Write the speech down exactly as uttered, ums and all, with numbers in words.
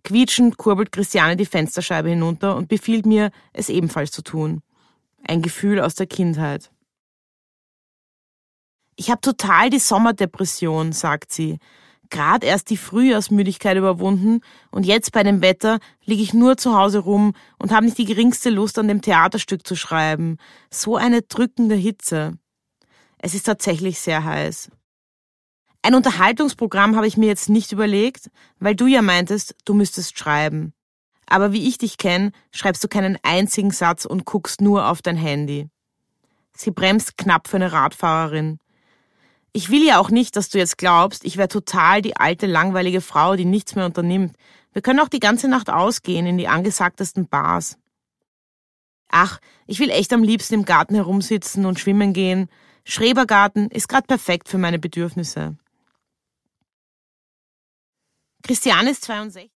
Quietschend kurbelt Christiane die Fensterscheibe hinunter und befiehlt mir, es ebenfalls zu tun. Ein Gefühl aus der Kindheit. Ich habe total die Sommerdepression, sagt sie. Gerade erst die Frühjahrsmüdigkeit überwunden und jetzt bei dem Wetter liege ich nur zu Hause rum und habe nicht die geringste Lust, an dem Theaterstück zu schreiben. So eine drückende Hitze. Es ist tatsächlich sehr heiß. Ein Unterhaltungsprogramm habe ich mir jetzt nicht überlegt, weil du ja meintest, du müsstest schreiben. Aber wie ich dich kenne, schreibst du keinen einzigen Satz und guckst nur auf dein Handy. Sie bremst knapp für eine Radfahrerin. Ich will ja auch nicht, dass du jetzt glaubst, ich wäre total die alte, langweilige Frau, die nichts mehr unternimmt. Wir können auch die ganze Nacht ausgehen in die angesagtesten Bars. Ach, ich will echt am liebsten im Garten herumsitzen und schwimmen gehen. Schrebergarten ist gerade perfekt für meine Bedürfnisse. Christiane ist zweiundsechzig.